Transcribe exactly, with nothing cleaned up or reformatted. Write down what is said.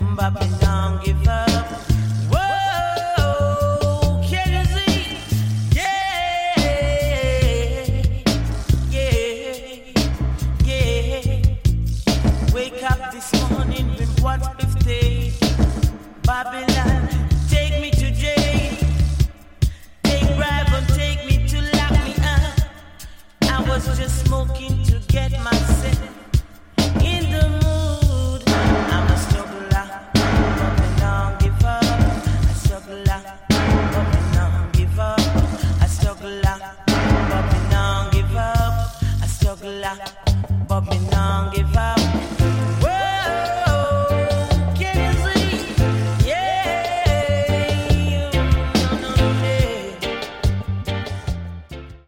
but me don't give up. Whoa, can you see? Yeah, yeah, yeah. Wake up this morning with what fifty. Babylon, take me to jail. Take bribe and take me to lock me up. I was just smoking to get myself in the mood. I'm a struggler, but me don't give up. A struggler, but me don't give up. A struggler, but me don't give up. A struggler, but me don't give up.